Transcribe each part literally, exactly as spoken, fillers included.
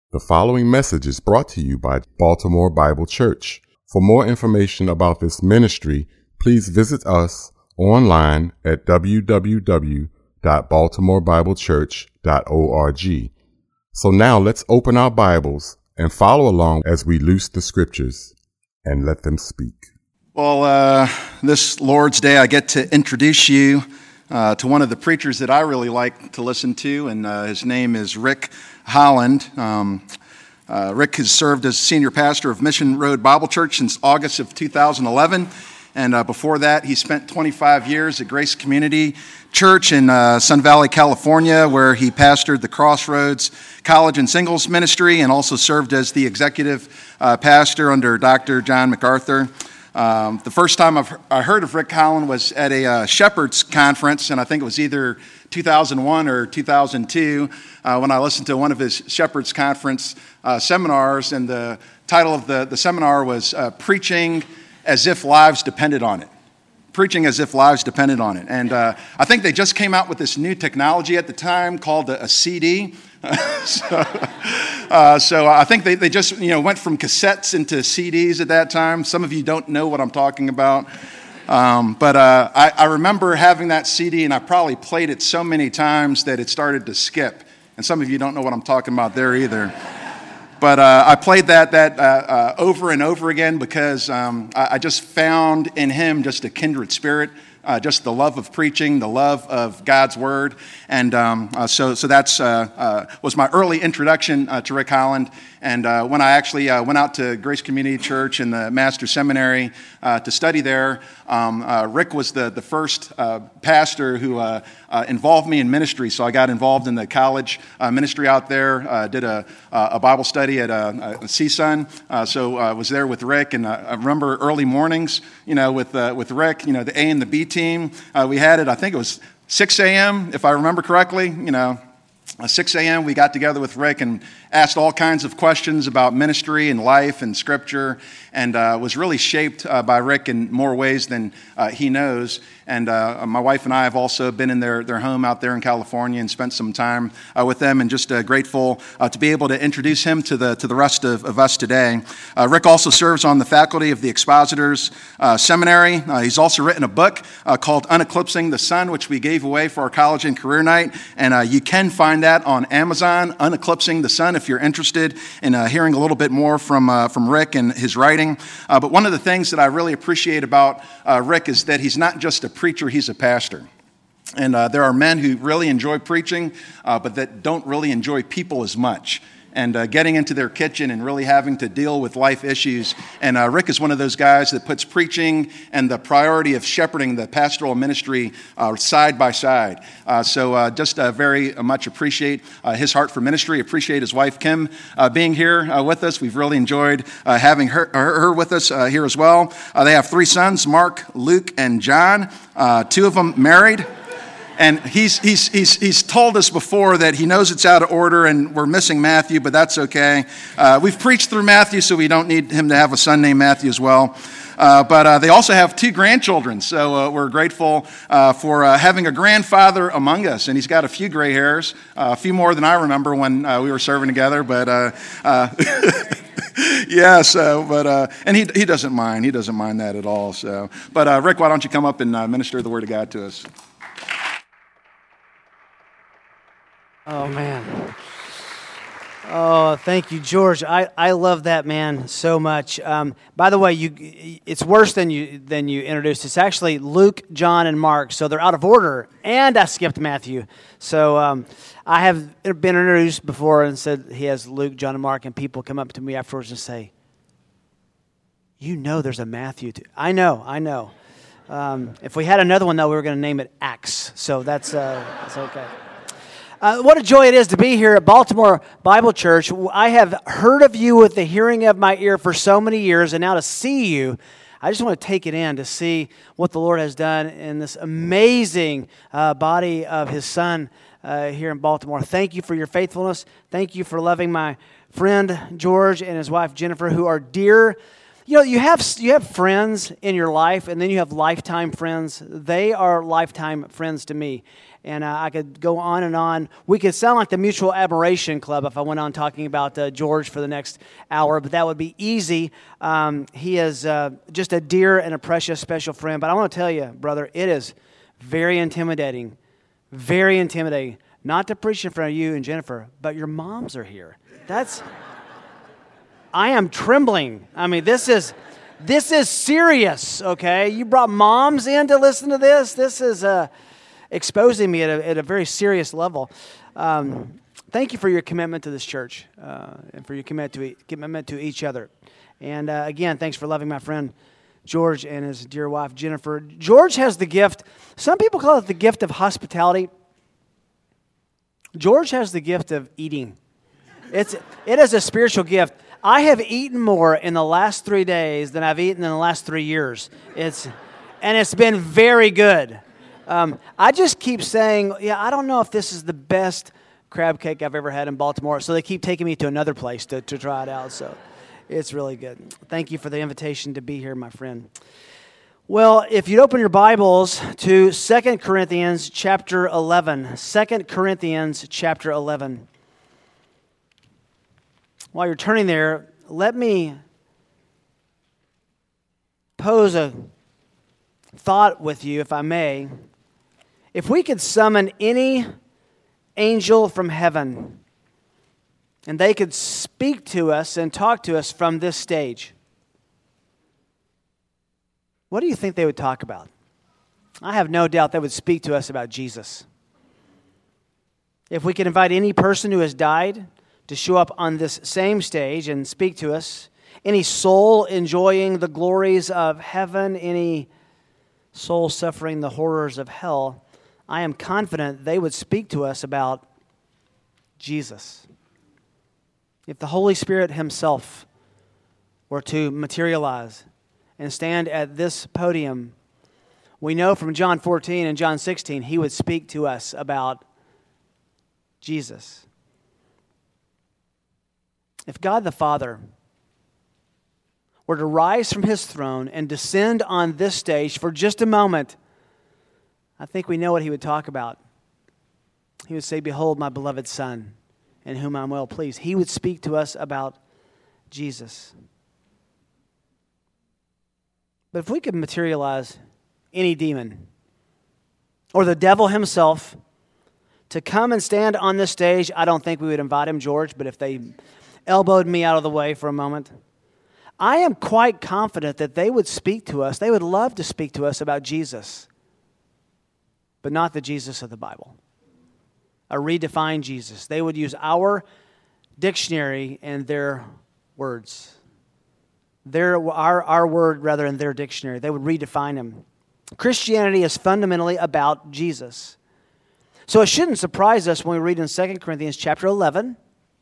The following message is brought to you by Baltimore Bible Church. For more information about this ministry, please visit us online at w w w dot baltimore bible church dot org. So now let's open our Bibles and follow along as we loose the scriptures and let them speak. Well, uh, this Lord's Day, I get to introduce you uh, to one of the preachers that I really like to listen to, and uh, his name is Rick Holland. Um, uh, Rick has served as senior pastor of Mission Road Bible Church since August of two thousand eleven, and uh, before that, he spent twenty-five years at Grace Community Church in uh, Sun Valley, California, where he pastored the Crossroads College and Singles Ministry and also served as the executive uh, pastor under Doctor John MacArthur. Um, the first time I've, I heard of Rick Holland was at a uh, Shepherd's Conference, and I think it was either two thousand one or two thousand two uh, when I listened to one of his Shepherd's Conference uh, seminars, and the title of the, the seminar was uh, Preaching as If Lives Depended on It. Preaching as if lives depended on it. And uh, I think they just came out with this new technology at the time called a, a C D. so, uh, so I think they, they just you know went from cassettes into C Ds at that time. Some of you don't know what I'm talking about. Um, but uh, I, I remember having that C D, and I probably played it so many times that it started to skip. And some of you don't know what I'm talking about there either. But uh, I played that that uh, uh, over and over again because um, I, I just found in him just a kindred spirit, uh, just the love of preaching, the love of God's word, and um, uh, so so that's uh, uh, was my early introduction uh, to Rick Holland. And uh, when I actually uh, went out to Grace Community Church and the Master Seminary uh, to study there, um, uh, Rick was the the first uh, pastor who uh, uh, involved me in ministry. So I got involved in the college uh, ministry out there, uh, did a a Bible study at uh, C S U N. Uh, so I uh, was there with Rick, and uh, I remember early mornings, you know, with uh, with Rick, you know, the A and the B team. Uh, we had it. I think it was six a.m. if I remember correctly, you know. six a.m. we got together with Rick and asked all kinds of questions about ministry and life and scripture, and uh, was really shaped uh, by Rick in more ways than uh, he knows. And uh, my wife and I have also been in their, their home out there in California and spent some time uh, with them, and just uh, grateful uh, to be able to introduce him to the to the rest of, of us today. Uh, Rick also serves on the faculty of the Expositors uh, Seminary. Uh, he's also written a book uh, called Uneclipsing the Sun, which we gave away for our college and career night, and uh, you can find that on Amazon, Uneclipsing the Sun, if you're interested in uh, hearing a little bit more from uh, from Rick and his writing. Uh, but one of the things that I really appreciate about uh, Rick is that he's not just a preacher, he's a pastor. And uh, there are men who really enjoy preaching, uh, but that don't really enjoy people as much. And uh, getting into their kitchen and really having to deal with life issues. And uh, Rick is one of those guys that puts preaching and the priority of shepherding the pastoral ministry uh, side by side. Uh, so uh, just uh, very much appreciate uh, his heart for ministry. Appreciate his wife, Kim, uh, being here uh, with us. We've really enjoyed uh, having her, her, her with us uh, here as well. Uh, they have three sons, Mark, Luke, and John. Uh, two of them married. And he's, he's, he's, he's told us before that he knows it's out of order and we're missing Matthew, but that's okay. Uh, we've preached through Matthew, so we don't need him to have a son named Matthew as well. Uh, but uh, they also have two grandchildren, so uh, we're grateful uh, for uh, having a grandfather among us. And he's got a few gray hairs, uh, a few more than I remember when uh, we were serving together. But uh, uh, yeah, so but uh, and he he doesn't mind. He doesn't mind that at all. So, but uh, Rick, why don't you come up and uh, minister the word of God to us? Oh, man. Oh, thank you, George. I, I love that man so much. Um, by the way, you it's worse than you than you introduced. It's actually Luke, John, and Mark. So they're out of order, and I skipped Matthew. So um, I have been introduced before and said he has Luke, John, and Mark, and people come up to me afterwards and say, you know there's a Matthew too. I know, I know. Um, if we had another one, though, we were going to name it Acts. So that's, uh, that's okay. Uh, what a joy it is to be here at Baltimore Bible Church. I have heard of you with the hearing of my ear for so many years, and now to see you, I just want to take it in to see what the Lord has done in this amazing uh, body of His Son uh, here in Baltimore. Thank you for your faithfulness. Thank you for loving my friend George and his wife Jennifer, who are dear You know, you have you have friends in your life, and then you have lifetime friends. They are lifetime friends to me. And uh, I could go on and on. We could sound like the Mutual Admiration Club if I went on talking about uh, George for the next hour, but that would be easy. Um, he is uh, just a dear and a precious special friend. But I want to tell you, brother, it is very intimidating, very intimidating, not to preach in front of you and Jennifer, but your moms are here. That's... I am trembling. I mean, this is this is serious, okay? You brought moms in to listen to this? This is uh, exposing me at a, at a very serious level. Um, thank you for your commitment to this church uh, and for your commitment to, e- commitment to each other. And uh, again, thanks for loving my friend George and his dear wife, Jennifer. George has the gift, some people call it the gift of hospitality. George has the gift of eating. It's It is a spiritual gift. I have eaten more in the last three days than I've eaten in the last three years. It's, and it's been very good. Um, I just keep saying, yeah, I don't know if this is the best crab cake I've ever had in Baltimore. So they keep taking me to another place to, to try it out. So it's really good. Thank you for the invitation to be here, my friend. Well, if you'd open your Bibles to Second Corinthians chapter eleven. Second Corinthians chapter eleven. While you're turning there, let me pose a thought with you, if I may. If we could summon any angel from heaven, and they could speak to us and talk to us from this stage, what do you think they would talk about? I have no doubt they would speak to us about Jesus. If we could invite any person who has died to show up on this same stage and speak to us, any soul enjoying the glories of heaven, any soul suffering the horrors of hell, I am confident they would speak to us about Jesus. If the Holy Spirit himself were to materialize and stand at this podium, we know from John fourteen and John sixteen, he would speak to us about Jesus. If God the Father were to rise from his throne and descend on this stage for just a moment, I think we know what he would talk about. He would say, "Behold, my beloved Son, in whom I'm well pleased." He would speak to us about Jesus. But if we could materialize any demon or the devil himself to come and stand on this stage, I don't think we would invite him, George, but if they elbowed me out of the way for a moment, I am quite confident that they would speak to us. They would love to speak to us about Jesus, but not the Jesus of the Bible. A redefined Jesus. They would use our dictionary and their words. Their, our, our word rather than their dictionary. They would redefine him. Christianity is fundamentally about Jesus. So it shouldn't surprise us when we read in Second Corinthians chapter eleven,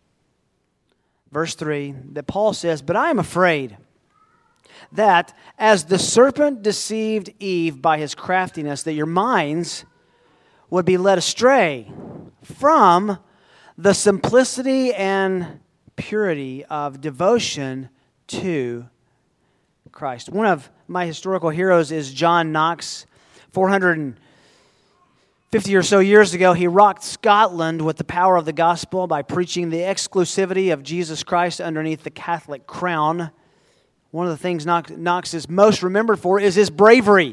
verse three, that Paul says, "But I am afraid that as the serpent deceived Eve by his craftiness, that your minds would be led astray from the simplicity and purity of devotion to Christ." One of my historical heroes is John Knox. four hundred fifty or so years ago, he rocked Scotland with the power of the gospel by preaching the exclusivity of Jesus Christ underneath the Catholic crown. One of the things Knox is most remembered for is his bravery.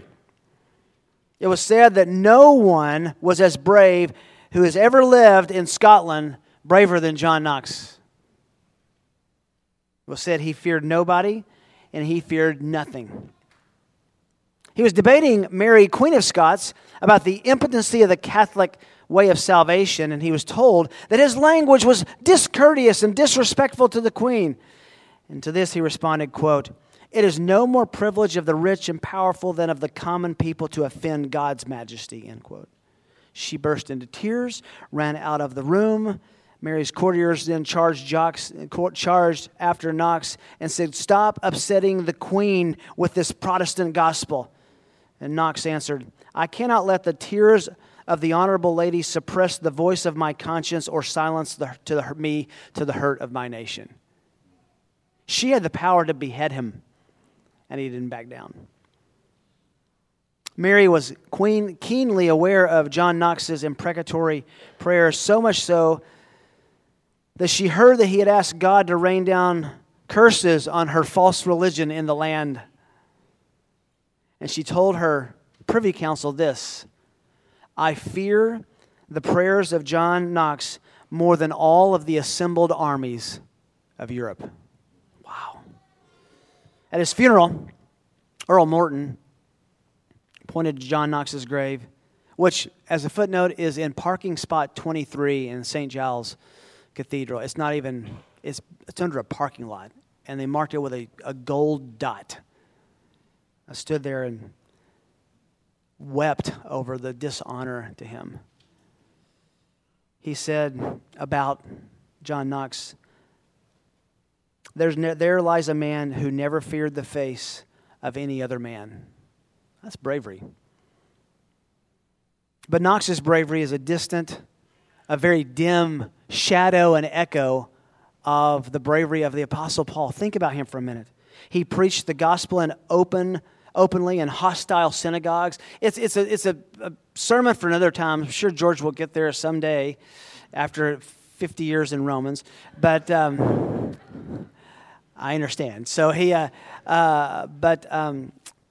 It was said that no one was as brave who has ever lived in Scotland braver than John Knox. It was said he feared nobody and he feared nothing. He was debating Mary, Queen of Scots, about the impotency of the Catholic way of salvation, and he was told that his language was discourteous and disrespectful to the Queen. And to this he responded, quote, "It is no more privilege of the rich and powerful than of the common people to offend God's majesty," end quote. She burst into tears, ran out of the room. Mary's courtiers then charged, Jocks, charged after Knox and said, "Stop upsetting the Queen with this Protestant gospel." And Knox answered, "I cannot let the tears of the honorable lady suppress the voice of my conscience or silence the, to the, me to the hurt of my nation." She had the power to behead him. and he didn't back down. Mary was queen, keenly aware of John Knox's imprecatory prayers, so much so that she heard that he had asked God to rain down curses on her false religion in the land. And she told her privy council this: I fear the prayers of John Knox more than all of the assembled armies of Europe. Wow. At his funeral, Earl Morton pointed to John Knox's grave, which, as a footnote, is in parking spot twenty-three in Saint Giles Cathedral. It's not even, it's, it's under a parking lot, and they marked it with a, a gold dot. I stood there and wept over the dishonor to him. He said about John Knox, There's ne- there lies a man who never feared the face of any other man. That's bravery. But Knox's bravery is a distant, a very dim shadow and echo of the bravery of the Apostle Paul. Think about him for a minute. He preached the gospel in open, openly in hostile synagogues. It's it's a it's a, a sermon for another time. I'm sure George will get there someday, after fifty years in Romans. But um, I understand. So he, uh, uh, but. Um,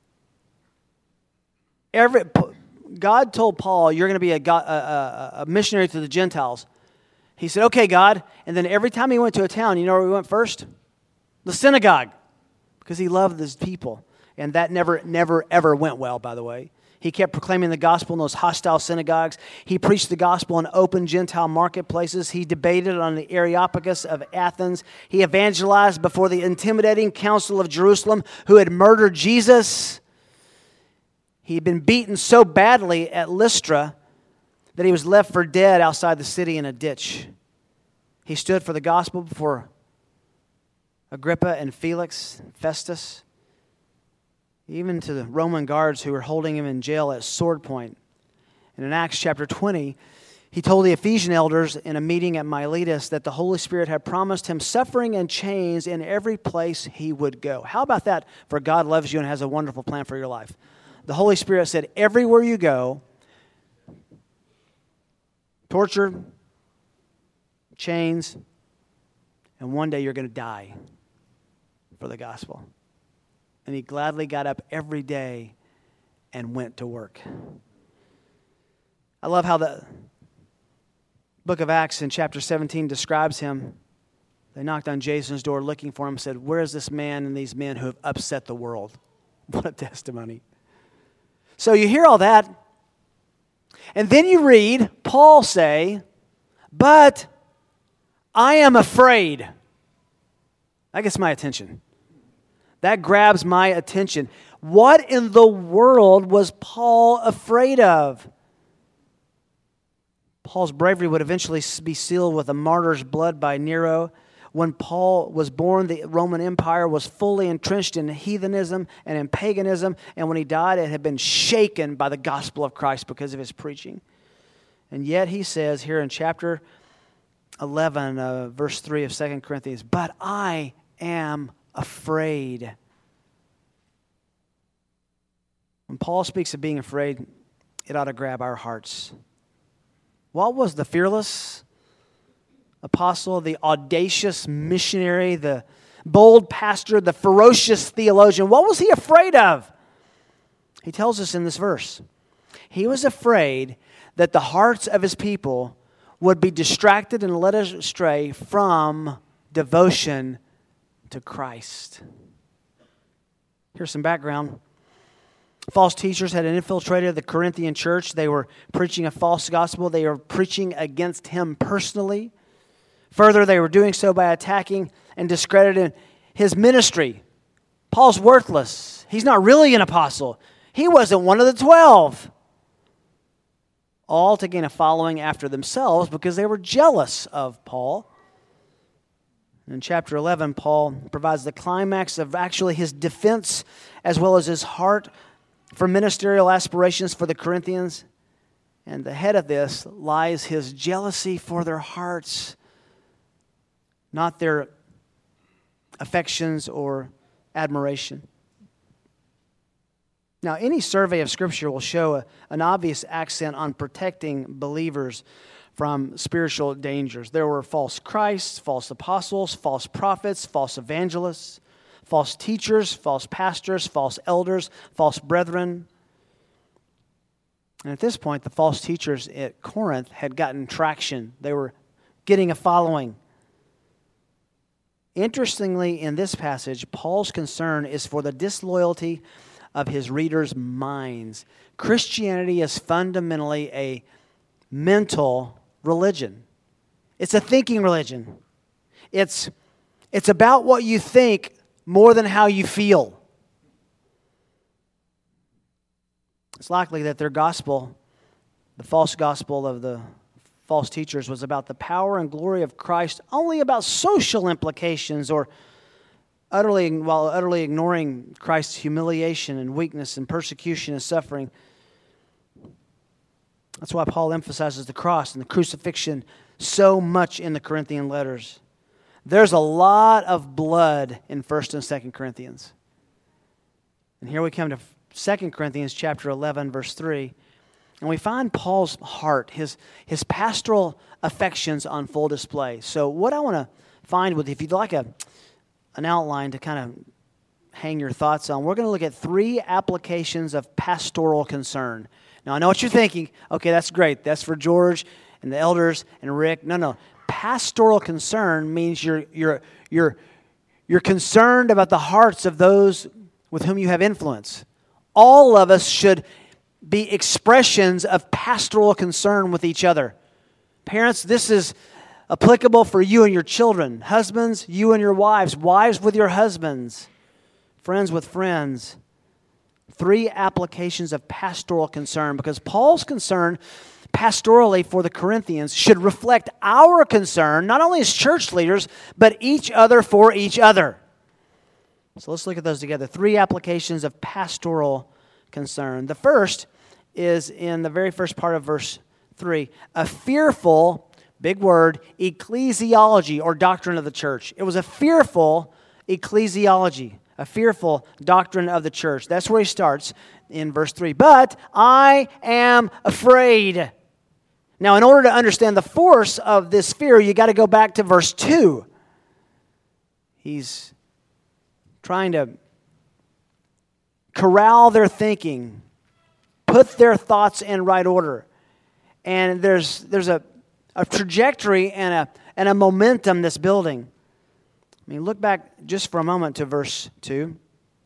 Every, God told Paul, you're going to be a, God, a, a missionary to the Gentiles. He said, okay, God. And then every time he went to a town, you know where we went first? The synagogue. Because he loved his people. And that never, never, ever went well, by the way. He kept proclaiming the gospel in those hostile synagogues. He preached the gospel in open Gentile marketplaces. He debated on the Areopagus of Athens. He evangelized before the intimidating council of Jerusalem who had murdered Jesus. He had been beaten so badly at Lystra that he was left for dead outside the city in a ditch. He stood for the gospel before Agrippa and Felix, Festus, even to the Roman guards who were holding him in jail at sword point. And in Acts chapter twenty, he told the Ephesian elders in a meeting at Miletus that the Holy Spirit had promised him suffering and chains in every place he would go. How about that? For God loves you and has a wonderful plan for your life. The Holy Spirit said, everywhere you go, torture, chains, and one day you're going to die for the gospel. And he gladly got up every day and went to work. I love how the book of Acts in chapter seventeen describes him. They knocked on Jason's door looking for him and said, where is this man and these men who have upset the world? What a testimony. So you hear all that, and then you read Paul say, but I am afraid. That gets my attention. That grabs my attention. What in the world was Paul afraid of? Paul's bravery would eventually be sealed with a martyr's blood by Nero. When Paul was born, the Roman Empire was fully entrenched in heathenism and in paganism. And when he died, it had been shaken by the gospel of Christ because of his preaching. And yet he says here in chapter eleven, uh, verse three of Second Corinthians, but I am afraid. When Paul speaks of being afraid, it ought to grab our hearts. What was the fearless apostle, the audacious missionary, the bold pastor, the ferocious theologian? What was he afraid of? He tells us in this verse. He was afraid that the hearts of his people would be distracted and led astray from devotion to Christ. Here's some background. False teachers had infiltrated the Corinthian church. They were preaching a false gospel. They were preaching against him personally. Further, they were doing so by attacking and discrediting his ministry. Paul's worthless. He's not really an apostle. He wasn't one of the twelve. All to gain a following after themselves because they were jealous of Paul. In chapter eleven, Paul provides the climax of actually his defense as well as his heart for ministerial aspirations for the Corinthians. And the head of this lies his jealousy for their hearts, not their affections or admiration. Now, any survey of Scripture will show a, an obvious accent on protecting believers from spiritual dangers. There were false Christs, false apostles, false prophets, false evangelists, false teachers, false pastors, false elders, false brethren. And at this point, the false teachers at Corinth had gotten traction. They were getting a following. Interestingly, in this passage, Paul's concern is for the disloyalty of his readers' minds. Christianity is fundamentally a mental religion. It's a thinking religion. It's, it's about what you think more than how you feel. It's likely that their gospel, the false gospel of the false teachers, was about the power and glory of Christ, only about social implications, or utterly, while utterly ignoring Christ's humiliation and weakness and persecution and suffering. That's why Paul emphasizes the cross and the crucifixion so much in the Corinthian letters. There's a lot of blood in First and Second Corinthians. And here we come to Second Corinthians chapter eleven, verse three. And we find Paul's heart, his, his pastoral affections on full display. So what I want to find with, if you'd like a an outline to kind of hang your thoughts on, we're going to look at three applications of pastoral concern. Now, I know what you're thinking. Okay, that's great. That's for George and the elders and Rick. No, no. Pastoral concern means you're you're you're you're concerned about the hearts of those with whom you have influence. All of us should be expressions of pastoral concern with each other. Parents, this is applicable for you and your children. Husbands, you and your wives. Wives with your husbands. Friends with friends. Three applications of pastoral concern, because Paul's concern pastorally for the Corinthians should reflect our concern, not only as church leaders, but each other for each other. So let's look at those together. Three applications of pastoral concern. The first is in the very first part of verse three. A fearful, big word, ecclesiology or doctrine of the church. It was a fearful ecclesiology, a fearful doctrine of the church. That's where he starts in verse three. But I am afraid. Now, in order to understand the force of this fear, you got to go back to verse two. He's trying to corral their thinking, put their thoughts in right order. And there's there's a, a trajectory and a and a momentum that's building. I mean, look back just for a moment to verse two.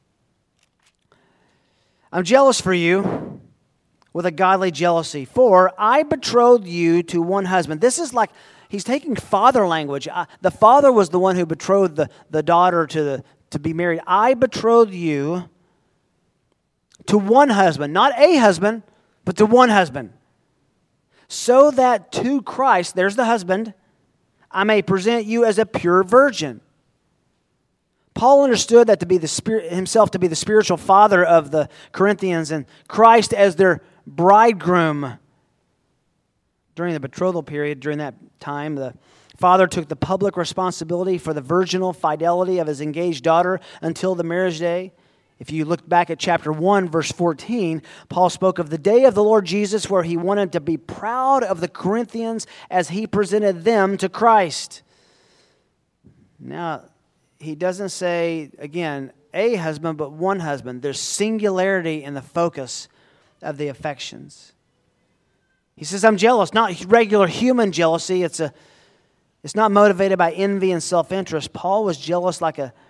I'm jealous for you with a godly jealousy, for I betrothed you to one husband. This is like, he's taking father language. I, the father was the one who betrothed the, the daughter to, the, to be married. I betrothed you to one husband, not a husband, but to one husband, so that to Christ, there's the husband, I may present you as a pure virgin. Paul understood that to be the spirit, himself to be the spiritual father of the Corinthians, and Christ as their bridegroom. During the betrothal period, during that time, the father took the public responsibility for the virginal fidelity of his engaged daughter until the marriage day. If you look back at chapter one, verse fourteen, Paul spoke of the day of the Lord Jesus where he wanted to be proud of the Corinthians as he presented them to Christ. Now, he doesn't say, again, a husband, but one husband. There's singularity in the focus of the affections. He says, I'm jealous, not regular human jealousy. It's a, it's not motivated by envy and self-interest. Paul was jealous like a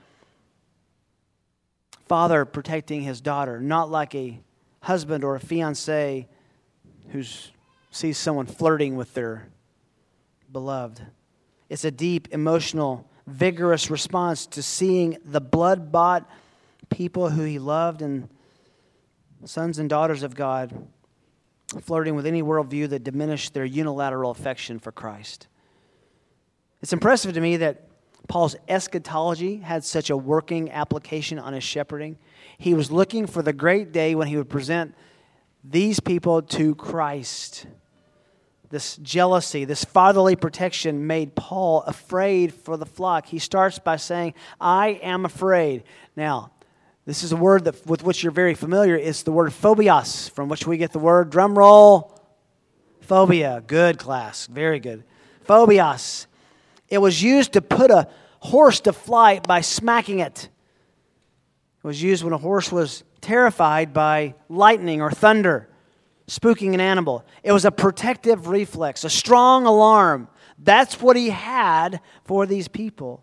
father protecting his daughter, not like a husband or a fiancé who sees someone flirting with their beloved. It's a deep, emotional, vigorous response to seeing the blood-bought people who he loved and sons and daughters of God flirting with any worldview that diminished their unilateral affection for Christ. It's impressive to me that Paul's eschatology had such a working application on his shepherding. He was looking for the great day when he would present these people to Christ. This jealousy, this fatherly protection made Paul afraid for the flock. He starts by saying, I am afraid. Now, This is a word that with which you're very familiar. It's the word phobios, from which we get the word, drum roll, phobia. Good, class. Very good. Phobios. It was used to put a horse to flight by smacking it. It was used when a horse was terrified by lightning or thunder, spooking an animal. It was a protective reflex, a strong alarm. That's what he had for these people.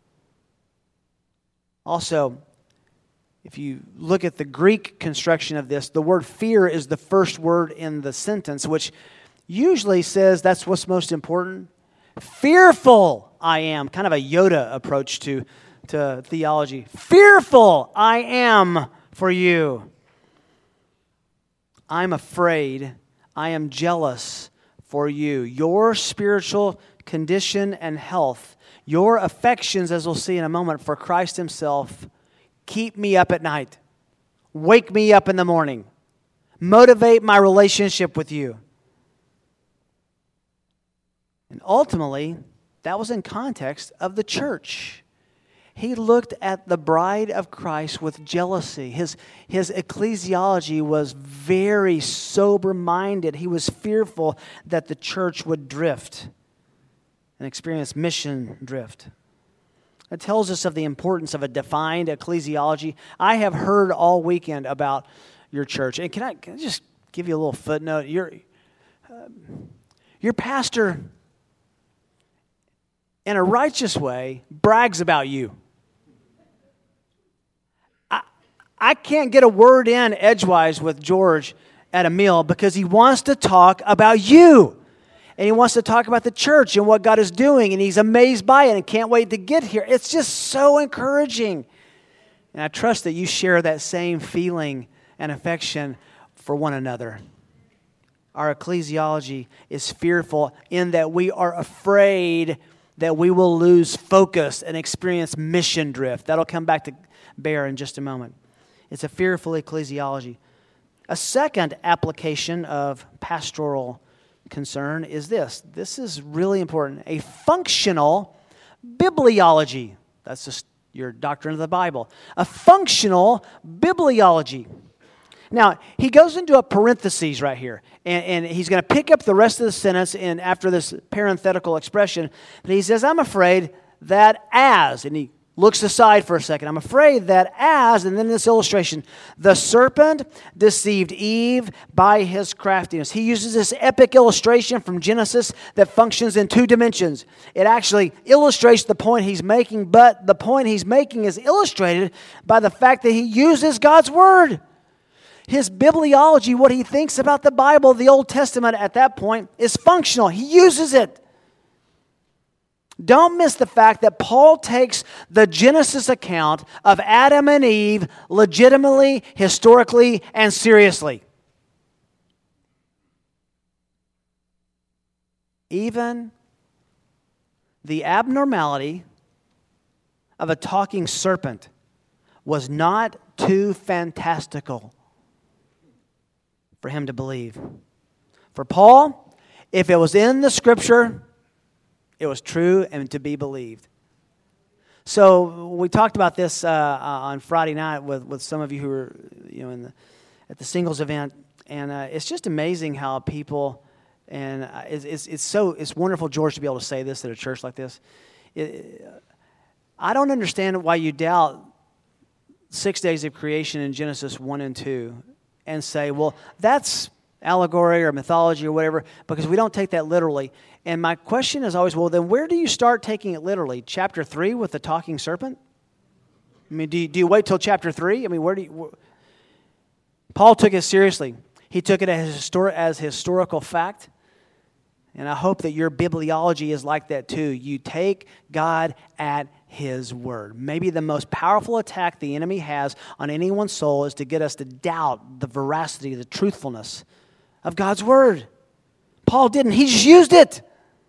Also, if you look at the Greek construction of this, the word fear is the first word in the sentence, which usually says that's what's most important. Fearful I am. Kind of a Yoda approach to, to theology. Fearful I am for you. I'm afraid. I am jealous for you. Your spiritual condition and health, your affections, as we'll see in a moment, for Christ himself, keep me up at night. Wake me up in the morning. Motivate my relationship with you. And ultimately, that was in context of the church. He looked at the bride of Christ with jealousy. His, his ecclesiology was very sober-minded. He was fearful that the church would drift and experience mission drift. It tells us of the importance of a defined ecclesiology. I have heard all weekend about your church. And can I, can I just give you a little footnote? Your, uh, your pastor, in a righteous way, brags about you. I, I can't get a word in edgewise with George at a meal because he wants to talk about you. And he wants to talk about the church and what God is doing. And he's amazed by it and can't wait to get here. It's just so encouraging. And I trust that you share that same feeling and affection for one another. Our ecclesiology is fearful in that we are afraid that we will lose focus and experience mission drift. That'll come back to bear in just a moment. It's a fearful ecclesiology. A second application of pastoral concern is this. This is really important. A functional bibliology. That's just your doctrine of the Bible. A functional bibliology. Now, he goes into a parenthesis right here, and, and he's going to pick up the rest of the sentence in after this parenthetical expression. But he says, I'm afraid that as, and he looks aside for a second, I'm afraid that as, and then this illustration, the serpent deceived Eve by his craftiness. He uses this epic illustration from Genesis that functions in two dimensions. It actually illustrates the point he's making, but the point he's making is illustrated by the fact that he uses God's Word. His bibliology, what he thinks about the Bible, the Old Testament at that point, is functional. He uses it. Don't miss the fact that Paul takes the Genesis account of Adam and Eve legitimately, historically, and seriously. Even the abnormality of a talking serpent was not too fantastical for him to believe. For Paul, if it was in the Scripture, it was true and to be believed. So we talked about this uh, on Friday night with, with some of you who were, you know, in the, at the singles event, and uh, it's just amazing how people, and it's, it's it's so it's wonderful, George, to be able to say this at a church like this. It, I don't understand why you doubt six days of creation in Genesis one and two. And say, well, that's allegory or mythology or whatever, because we don't take that literally. And my question is always, well, then where do you start taking it literally? Chapter three with the talking serpent? I mean, do you, do you wait till chapter three? I mean, where do you... Where... Paul took it seriously. He took it as, histor- as historical fact. And I hope that your bibliology is like that too. You take God at His word. Maybe the most powerful attack the enemy has on anyone's soul is to get us to doubt the veracity, the truthfulness of God's word. Paul didn't. He just used it.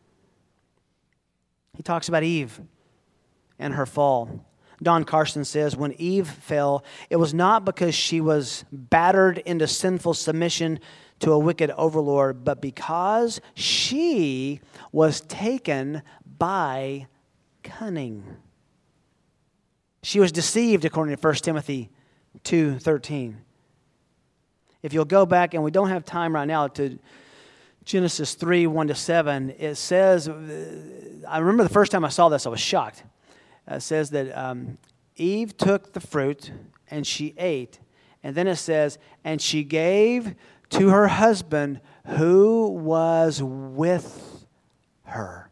He talks about Eve and her fall. Don Carson says, when Eve fell, it was not because she was battered into sinful submission to a wicked overlord, but because she was taken by cunning. She was deceived, according to First Timothy two thirteen. If you'll go back, and we don't have time right now, to Genesis three, one to seven, it says, I remember the first time I saw this, I was shocked. It says that um, Eve took the fruit and she ate. And then it says, and she gave to her husband who was with her.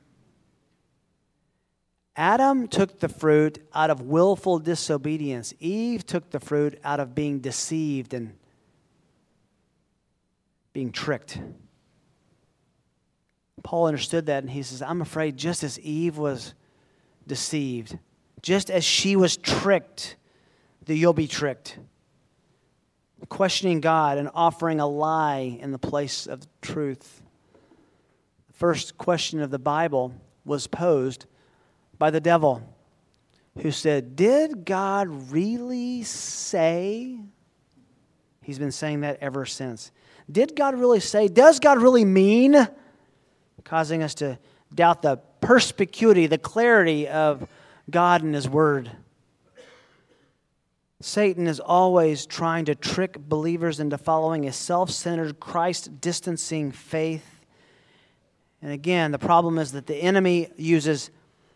Adam took the fruit out of willful disobedience. Eve took the fruit out of being deceived and being tricked. Paul understood that, and he says, I'm afraid just as Eve was deceived, just as she was tricked, that you'll be tricked. Questioning God and offering a lie in the place of truth. The first question of the Bible was posed by the devil, who said, did God really say? He's been saying that ever since. Did God really say? Does God really mean? Causing us to doubt the perspicuity, the clarity of God and His Word. Satan is always trying to trick believers into following a self-centered, Christ-distancing faith. And again, the problem is that the enemy uses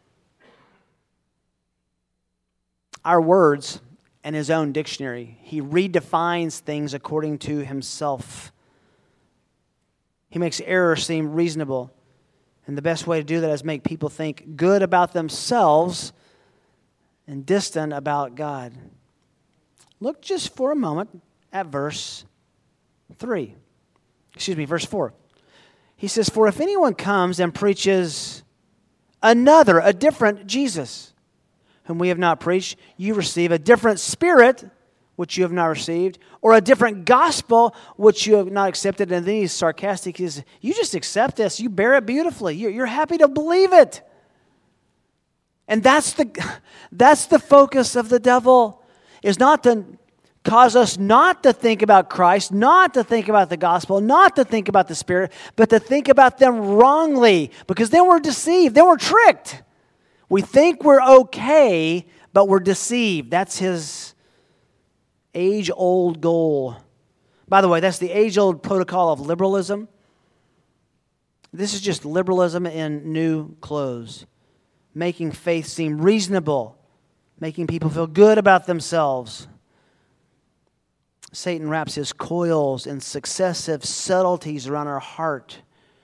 our words and his own dictionary. He redefines things according to himself. He makes error seem reasonable. And the best way to do that is make people think good about themselves and distant about God. Look just for a moment at verse three. Excuse me, verse four. He says, for if anyone comes and preaches another, a different Jesus, whom we have not preached, you receive a different spirit, which you have not received, or a different gospel, which you have not accepted. And then he's sarcastic. He says, you just accept this. You bear it beautifully. You're, you're happy to believe it. And that's the, that's the focus of the devil, is not to cause us not to think about Christ, not to think about the gospel, not to think about the Spirit, but to think about them wrongly, because then we're deceived, then we're tricked. We think we're okay, but we're deceived. That's his age-old goal. By the way, that's the age-old protocol of liberalism. This is just liberalism in new clothes, making faith seem reasonable, making people feel good about themselves. Satan wraps his coils in successive subtleties around our heart.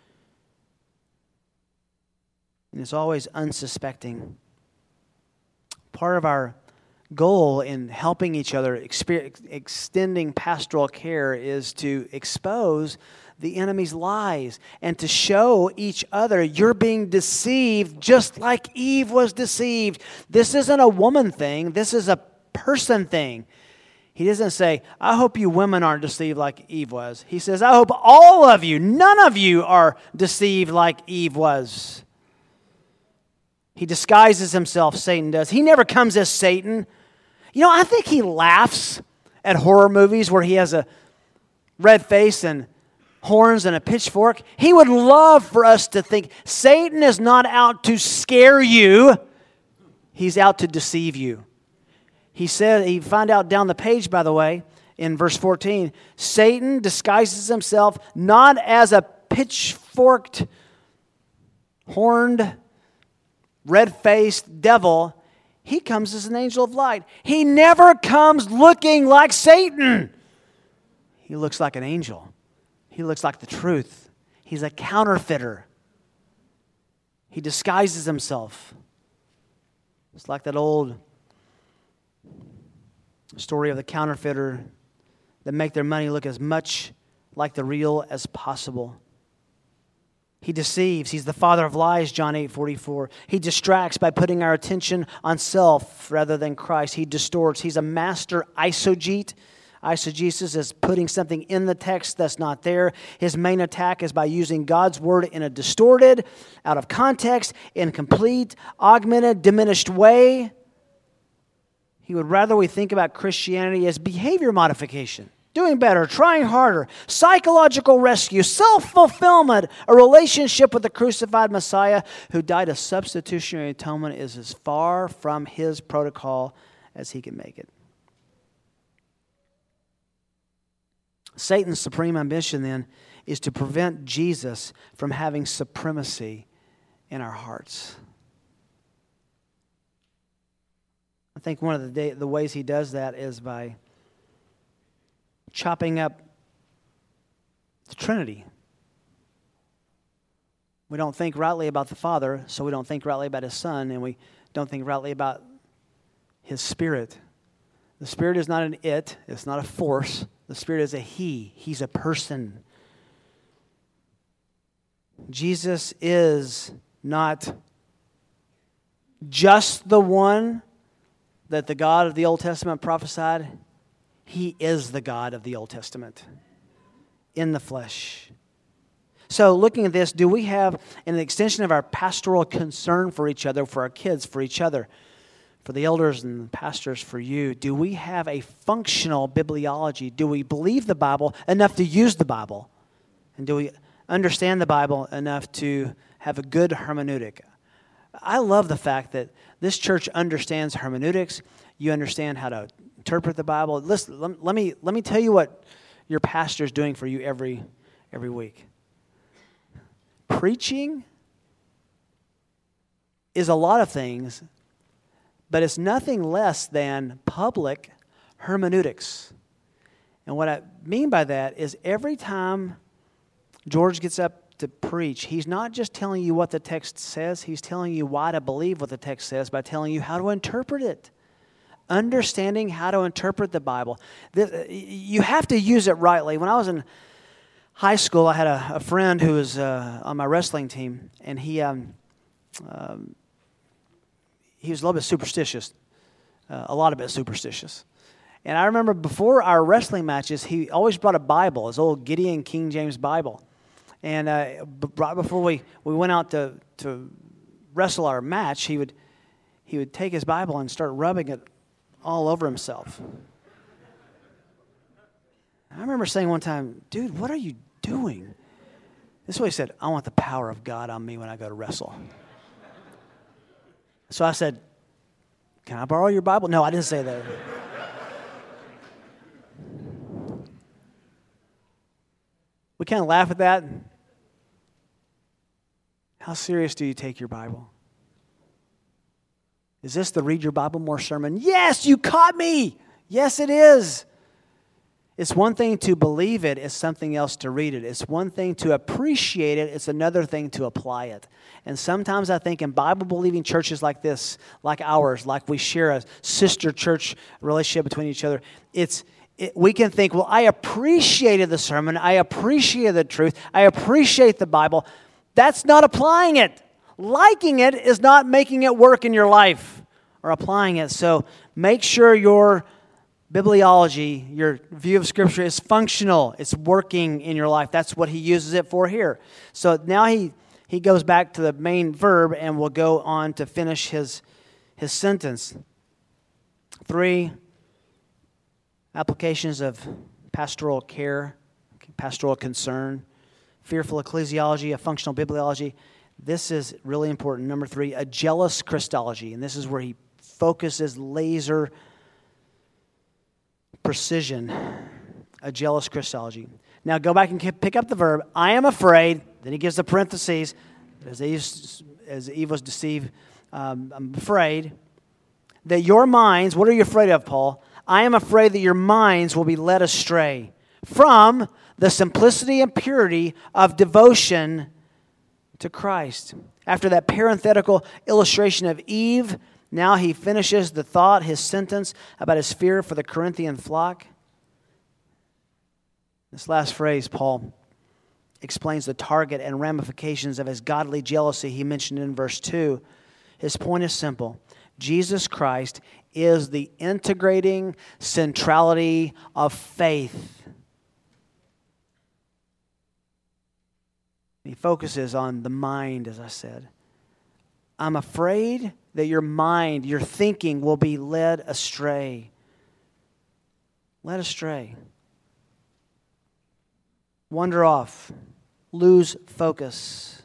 And it's always unsuspecting. Part of our goal in helping each other, exper- extending pastoral care, is to expose the enemy's lies and to show each other you're being deceived just like Eve was deceived. This isn't a woman thing. This is a person thing. He doesn't say, I hope you women aren't deceived like Eve was. He says, I hope all of you, none of you are deceived like Eve was. He disguises himself, Satan does. He never comes as Satan. You know, I think he laughs at horror movies where he has a red face and horns and a pitchfork. He would love for us to think Satan is not out to scare you. He's out to deceive you. He said, you find out down the page, by the way, in verse fourteen, Satan disguises himself not as a pitchforked, horned, red-faced devil. He comes as an angel of light. He never comes looking like Satan. He looks like an angel. He looks like the truth. He's a counterfeiter. He disguises himself. It's like that old story of the counterfeiter that make their money look as much like the real as possible. He deceives. He's the father of lies, John eight forty-four. He distracts by putting our attention on self rather than Christ. He distorts. He's a master eisegete. Eisegesis is putting something in the text that's not there. His main attack is by using God's word in a distorted, out of context, incomplete, augmented, diminished way. He would rather we think about Christianity as behavior modification, doing better, trying harder, psychological rescue, self-fulfillment. A relationship with the crucified Messiah who died a substitutionary atonement is as far from his protocol as he can make it. Satan's supreme ambition, then, is to prevent Jesus from having supremacy in our hearts. I think one of the, day, the ways he does that is by chopping up the Trinity. We don't think rightly about the Father, so we don't think rightly about His Son, and we don't think rightly about His Spirit. The Spirit is not an it, it's not a force. The Spirit is a He. He's a person. Jesus is not just the one that the God of the Old Testament prophesied. He is the God of the Old Testament in the flesh. So looking at this, do we have an extension of our pastoral concern for each other, for our kids, for each other, for the elders and pastors, for you? Do we have a functional bibliology? Do we believe the Bible enough to use the Bible? And do we understand the Bible enough to have a good hermeneutic? I love the fact that this church understands hermeneutics. You understand how to interpret the Bible. Listen, let, let me let me tell you what your pastor is doing for you every every week. Preaching is a lot of things, but it's nothing less than public hermeneutics. And what I mean by that is every time George gets up to preach, he's not just telling you what the text says, he's telling you why to believe what the text says by telling you how to interpret it. Understanding how to interpret the Bible. This, you have to use it rightly. When I was in high school, I had a, a friend who was uh, on my wrestling team, and he um, um, he was a little bit superstitious, uh, a lot of bit superstitious. And I remember before our wrestling matches, he always brought a Bible, his old Gideon King James Bible. And uh, b- right before we, we went out to, to wrestle our match, he would he would take his Bible and start rubbing it all over himself. I remember saying one time, dude, what are you doing? This is what he said, I want the power of God on me when I go to wrestle. So I said, can I borrow your Bible? No, I didn't say that. We kind of laugh at that. How serious do you take your Bible? Is this the Read Your Bible More sermon? Yes, you caught me. Yes, it is. It's one thing to believe it, it's something else to read it. It's one thing to appreciate it, it's another thing to apply it. And sometimes I think in Bible-believing churches like this, like ours, like we share a sister church relationship between each other, it's it, we can think, well, I appreciated the sermon, I appreciated the truth, I appreciate the Bible. That's not applying it. Liking it is not making it work in your life or applying it. So make sure your bibliology, your view of Scripture is functional. It's working in your life. That's what he uses it for here. So now he, he goes back to the main verb and will go on to finish his, his sentence. Three applications of pastoral care, pastoral concern, fearful ecclesiology, a functional bibliology. This is really important. Number three, a jealous Christology. And this is where he focuses laser precision, a jealous Christology. Now go back and pick up the verb, I am afraid. Then he gives the parentheses, as Eve, as Eve was deceived, um, I'm afraid that your minds, what are you afraid of, Paul? I am afraid that your minds will be led astray from the simplicity and purity of devotion to Christ. After that parenthetical illustration of Eve, now he finishes the thought, his sentence about his fear for the Corinthian flock. This last phrase, Paul explains the target and ramifications of his godly jealousy he mentioned in verse two. His point is simple. Jesus Christ is the integrating centrality of faith. He focuses on the mind, as I said. I'm afraid that your mind, your thinking will be led astray. Led astray. Wander off. Lose focus.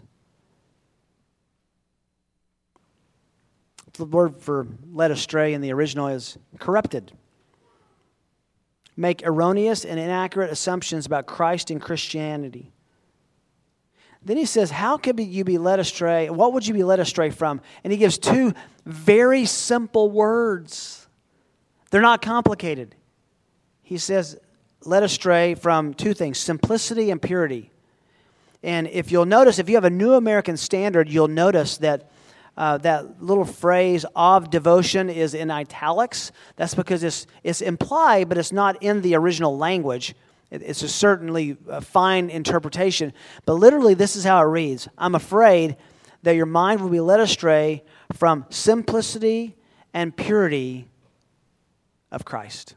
The word for led astray in the original is corrupted. make erroneous and inaccurate assumptions about Christ and Christianity. Then he says, how could you be led astray? What would you be led astray from? And he gives two very simple words. They're not complicated. He says, led astray from two things, simplicity and purity. And if you'll notice, if you have a New American Standard, you'll notice that uh, that little phrase of devotion is in italics. That's because it's, it's implied, but it's not in the original language. It's a certainly a fine interpretation. But literally, this is how it reads. I'm afraid that your mind will be led astray from simplicity and purity of Christ.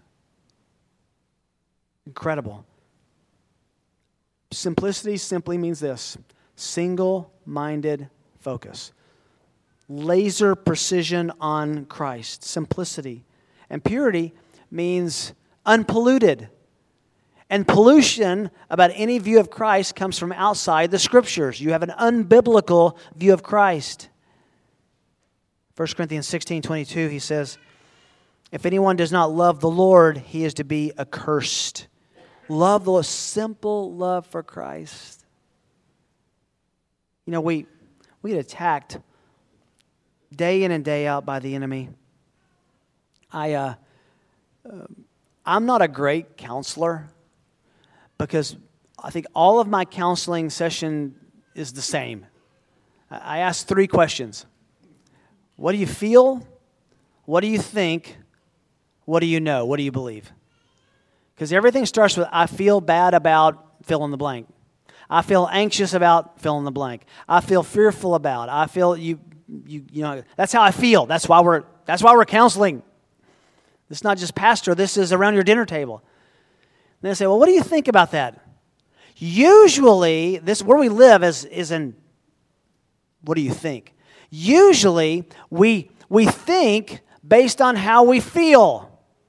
Incredible. Simplicity simply means this: single-minded focus. Laser precision on Christ. Simplicity. And purity means unpolluted. And pollution about any view of Christ comes from outside the Scriptures. You have an unbiblical view of Christ. First Corinthians sixteen twenty-two, he says, if anyone does not love the Lord, he is to be accursed. Love the simple love for Christ. You know, we, we get attacked day in and day out by the enemy. I, uh, uh, I'm not a great counselor, because I think all of my counseling session is the same. I ask three questions. What do you feel? What do you think? What do you know? What do you believe? Because everything starts with, I feel bad about fill in the blank. I feel anxious about fill in the blank. I feel fearful about. I feel you you you know, that's how I feel. That's why we're that's why we're counseling. This is not just pastor, this is around your dinner table. And they say, well, what do you think about that? Usually, this where we live is, is in, what do you think? Usually, we we think based on how we feel.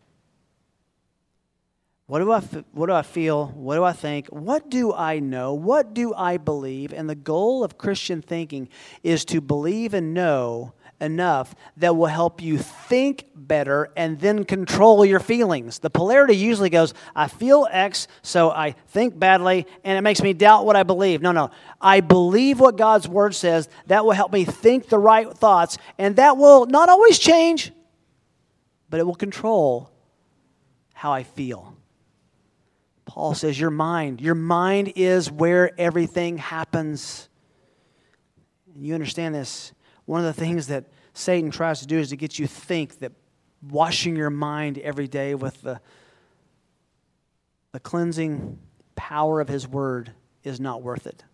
What do I what do I feel? What do I think? What do I know? What do I believe? And the goal of Christian thinking is to believe and know enough that will help you think better and then control your feelings. The polarity usually goes, I feel X, so I think badly, and it makes me doubt what I believe. No, no. I believe what God's Word says. That will help me think the right thoughts, and that will not always change, but it will control how I feel. Paul says, your mind, your mind is where everything happens. You understand this? One of the things that Satan tries to do is to get you to think that washing your mind every day with the, the cleansing power of his word is not worth it.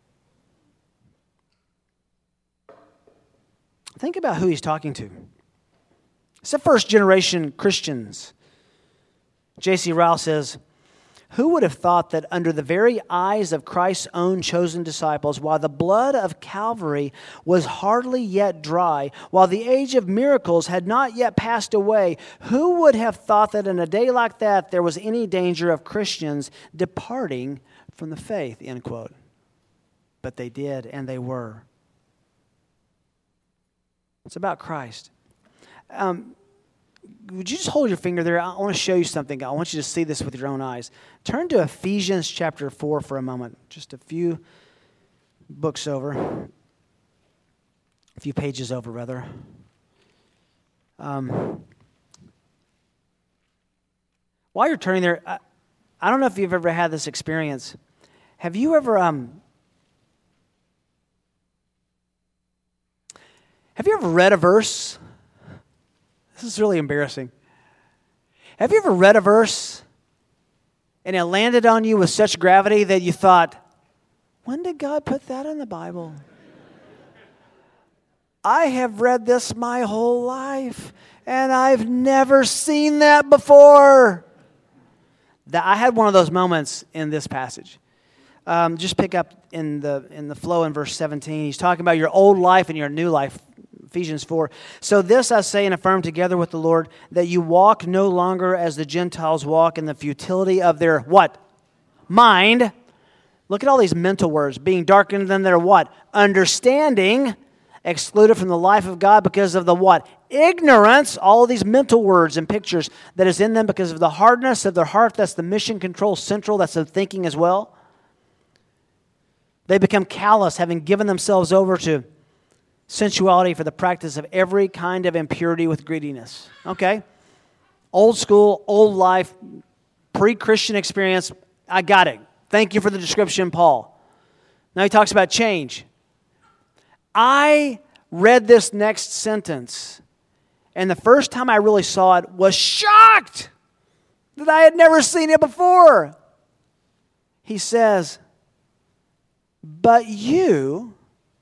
Think about who he's talking to. It's the first generation Christians. J C Ryle says, who would have thought that under the very eyes of Christ's own chosen disciples, while the blood of Calvary was hardly yet dry, while the age of miracles had not yet passed away, who would have thought that in a day like that there was any danger of Christians departing from the faith, end quote. But they did, and they were. It's about Christ. Um, Would you just hold your finger there? I want to show you something. I want you to see this with your own eyes. Turn to Ephesians chapter four for a moment. Just a few books over. A few pages over, rather. Um, while you're turning there, I, I don't know if you've ever had this experience. Have you ever... Um, have you ever read a verse? This is really embarrassing. Have you ever read a verse and it landed on you with such gravity that you thought, when did God put that in the Bible? I have read this my whole life and I've never seen that before. That I had one of those moments in this passage. Um, just pick up in the in the flow in verse seventeen. He's talking about your old life and your new life. Ephesians four. So this I say and affirm together with the Lord, that you walk no longer as the Gentiles walk in the futility of their what? Mind. Look at all these mental words. Being darkened than their what? Understanding. excluded from the life of God because of the what? Ignorance, all of these mental words and pictures that is in them because of the hardness of their heart. That's the mission control central. That's the thinking as well. They become callous, having given themselves over to sensuality for the practice of every kind of impurity with greediness. Okay? Old school, old life, pre-Christian experience. I got it. Thank you for the description, Paul. Now he talks about change. I read this next sentence, and the first time I really saw it was shocked that I had never seen it before. He says, but you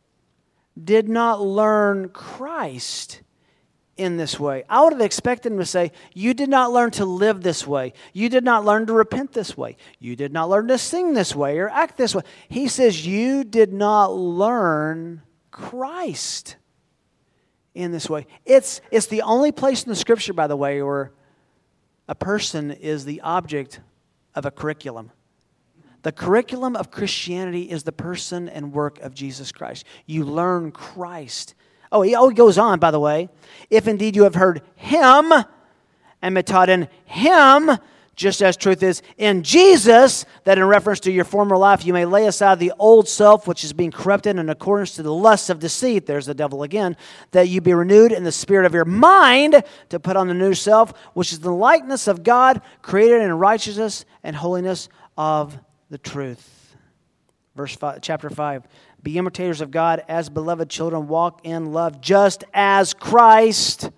did not learn Christ in this way. I would have expected him to say, you did not learn to live this way. You did not learn to repent this way. You did not learn to sing this way or act this way. He says, you did not learn Christ in this way. It's, it's the only place in the Scripture, by the way, where a person is the object of a curriculum. The curriculum of Christianity is the person and work of Jesus Christ. You learn Christ. Oh, he, oh, he goes on, by the way. If indeed you have heard Him and been taught in Him, just as truth is in Jesus, that in reference to your former life you may lay aside the old self, which is being corrupted in accordance to the lusts of deceit, there's the devil again, that you be renewed in the spirit of your mind to put on the new self, which is the likeness of God, created in righteousness and holiness of the truth. Verse five, chapter five. Be imitators of God as beloved children. Walk in love just as Christ.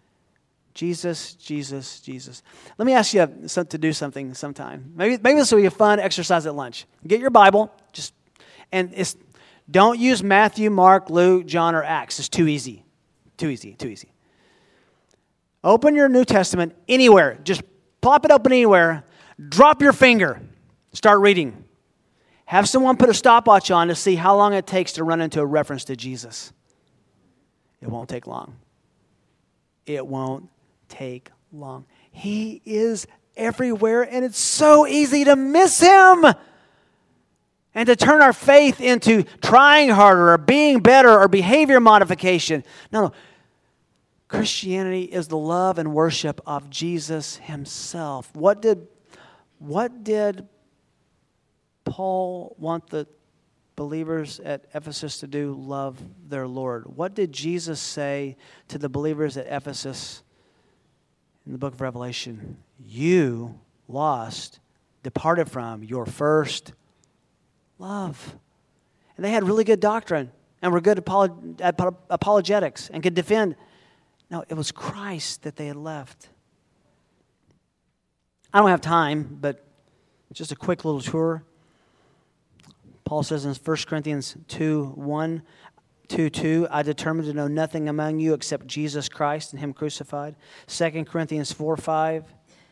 Jesus, Jesus, Jesus. Let me ask you to do something sometime. Maybe, maybe this will be a fun exercise at lunch. Get your Bible, just and it's don't use Matthew, Mark, Luke, John, or Acts. It's too easy. Too easy, too easy. Open your New Testament anywhere. Just plop it open anywhere. Drop your finger. Start reading. Have someone put a stopwatch on to see how long it takes to run into a reference to Jesus. It won't take long. It won't take long. He is everywhere, and it's so easy to miss Him and to turn our faith into trying harder or being better or behavior modification. No, no. Christianity is the love and worship of Jesus Himself. What did, what did Paul want the believers at Ephesus to do? Love their Lord. What did Jesus say to the believers at Ephesus in the book of Revelation? You lost, departed from your first love. And they had really good doctrine and were good at apologetics and could defend. No, it was Christ that they had left. I don't have time, but just a quick little tour. Paul says in First Corinthians two, one, two, two, I determined to know nothing among you except Jesus Christ and Him crucified. Second Corinthians four, five,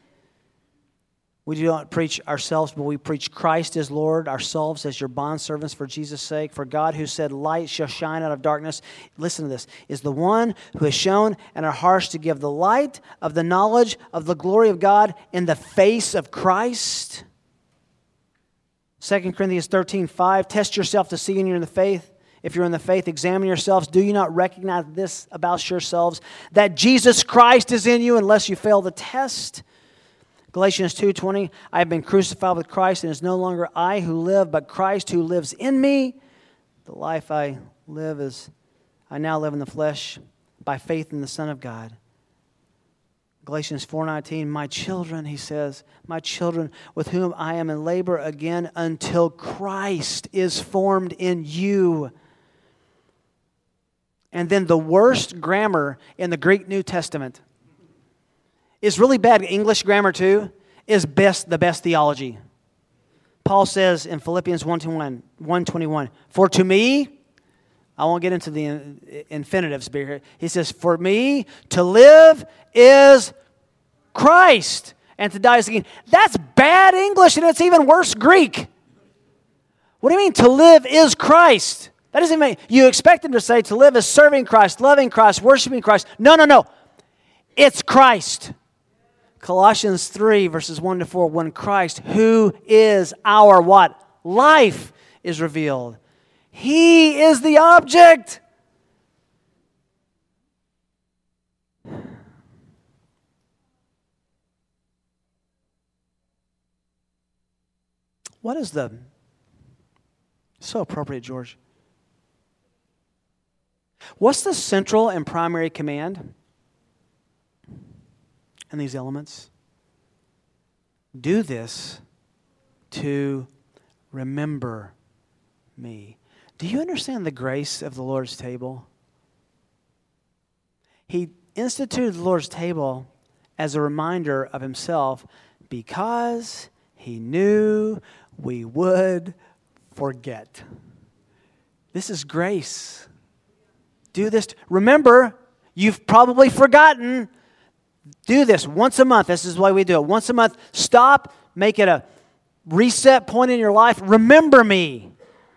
we do not preach ourselves, but we preach Christ as Lord, ourselves as your bondservants for Jesus' sake. For God, who said, light shall shine out of darkness, listen to this, is the one who has shown in our hearts to give the light of the knowledge of the glory of God in the face of Christ. Second Corinthians thirteen, five, test yourself to see if you're in the faith. If you're in the faith, examine yourselves. Do you not recognize this about yourselves, that Jesus Christ is in you unless you fail the test? Galatians two, twenty, I have been crucified with Christ, and it is no longer I who live, but Christ who lives in me. The life I live is, I now live in the flesh by faith in the Son of God. Galatians four nineteen, my children, he says, my children with whom I am in labor again until Christ is formed in you. And then the worst grammar in the Greek New Testament is really bad English grammar too, is best the best theology. Paul says in Philippians one twenty-one, for to me, I won't get into the infinitives here. He says, for me to live is Christ, and to die is gain. That's bad English, and it's even worse Greek. What do you mean to live is Christ? That doesn't mean, you expect him to say to live is serving Christ, loving Christ, worshiping Christ. No, no, no. It's Christ. Colossians three, verses one to four, when Christ, who is our what? Life, is revealed. He is the object. What is the, so appropriate, George. What's the central and primary command in these elements? Do this to remember me. Do you understand the grace of the Lord's table? He instituted the Lord's table as a reminder of himself because he knew we would forget. This is grace. Do this. Remember, you've probably forgotten. Do this once a month. This is why we do it. Once a month, stop, make it a reset point in your life. Remember me.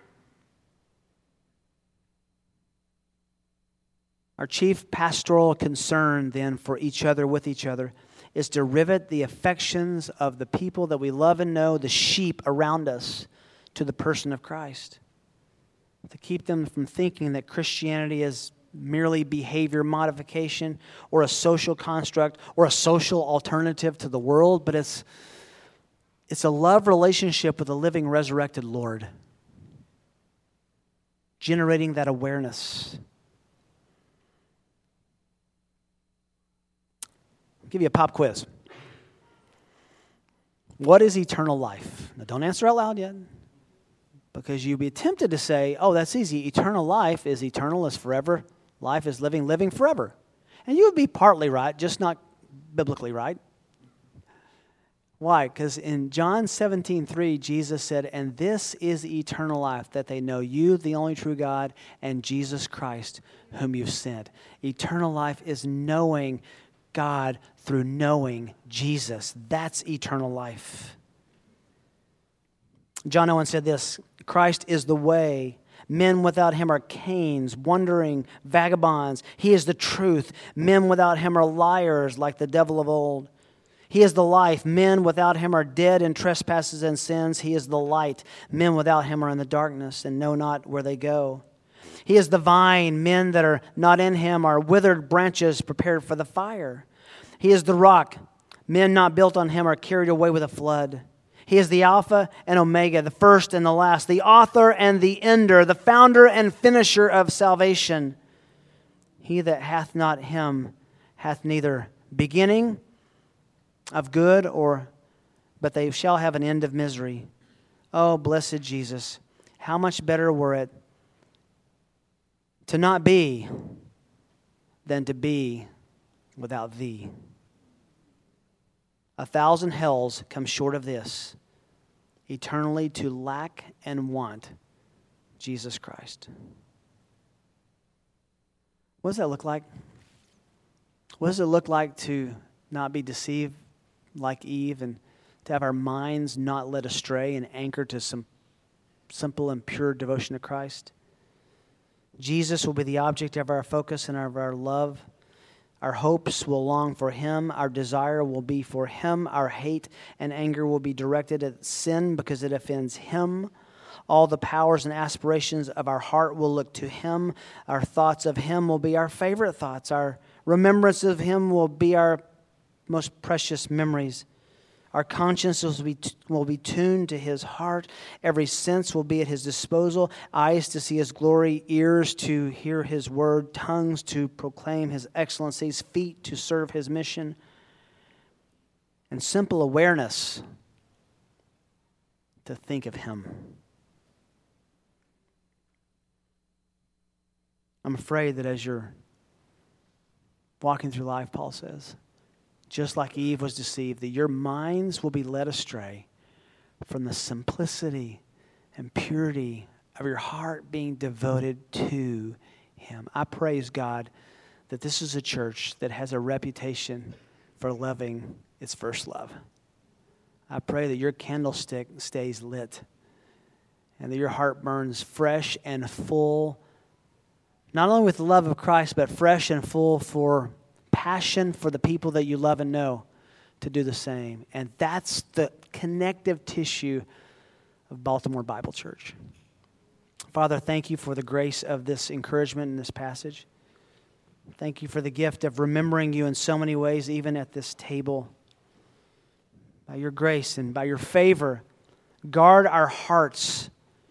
Our chief pastoral concern then for each other, with each other, is to rivet the affections of the people that we love and know, the sheep around us, to the person of Christ. To keep them from thinking that Christianity is merely behavior modification or a social construct or a social alternative to the world, but it's, it's a love relationship with a living, resurrected Lord, generating that awareness. I'll give you a pop quiz. What is eternal life? Now, don't answer out loud yet, because you'd be tempted to say, oh, that's easy. Eternal life is eternal, is forever. Life is living, living forever. And you would be partly right, just not biblically right. Why? Because in John seventeen three, Jesus said, and this is eternal life, that they know you, the only true God, and Jesus Christ, whom you've sent. Eternal life is knowing God through knowing Jesus. That's eternal life. John Owen said this, Christ is the way. Men without him are Cains, wandering vagabonds. He is the truth. Men without him are liars, like the devil of old. He is the life. Men without him are dead in trespasses and sins. He is the light. Men without him are in the darkness and know not where they go. He is the vine. Men that are not in him are withered branches prepared for the fire. He is the rock. Men not built on him are carried away with a flood. He is the Alpha and Omega, the first and the last, the author and the ender, the founder and finisher of salvation. He that hath not him hath neither beginning of good, or but they shall have an end of misery. Oh, blessed Jesus, how much better were it to not be than to be without thee. A thousand hells come short of this, eternally to lack and want Jesus Christ. What does that look like? What does it look like to not be deceived like Eve and to have our minds not led astray and anchored to some simple and pure devotion to Christ? Jesus will be the object of our focus and of our love. Our hopes will long for him. Our desire will be for him. Our hate and anger will be directed at sin because it offends him. All the powers and aspirations of our heart will look to him. Our thoughts of him will be our favorite thoughts. Our remembrance of him will be our most precious memories. Our consciences will be, will be tuned to his heart. Every sense will be at his disposal. Eyes to see his glory, ears to hear his word, tongues to proclaim his excellencies, feet to serve his mission, and simple awareness to think of him. I'm afraid that as you're walking through life, Paul says, just like Eve was deceived, that your minds will be led astray from the simplicity and purity of your heart being devoted to him. I praise God that this is a church that has a reputation for loving its first love. I pray that your candlestick stays lit and that your heart burns fresh and full, not only with the love of Christ, but fresh and full for passion for the people that you love and know to do the same. And that's the connective tissue of Baltimore Bible Church. Father, thank you for the grace of this encouragement in this passage. Thank you for the gift of remembering you in so many ways, even at this table. By your grace and by your favor, Guard our hearts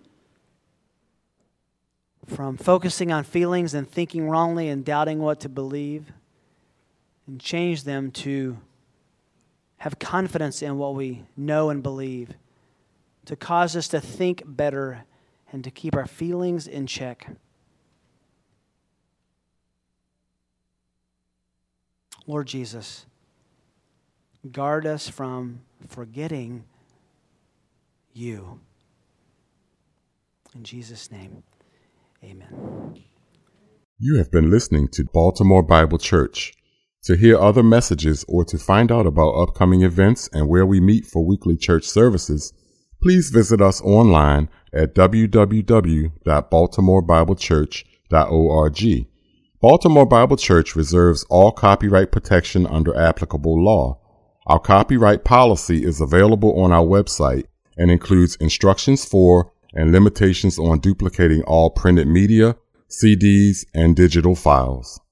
from focusing on feelings and thinking wrongly and doubting what to believe, and change them to have confidence in what we know and believe, to cause us to think better and to keep our feelings in check. Lord Jesus, guard us from forgetting you. In Jesus' name, amen. You have been listening to Baltimore Bible Church. To hear other messages or to find out about upcoming events and where we meet for weekly church services, please visit us online at w w w dot baltimore bible church dot org. Baltimore Bible Church reserves all copyright protection under applicable law. Our copyright policy is available on our website and includes instructions for and limitations on duplicating all printed media, C Ds, and digital files.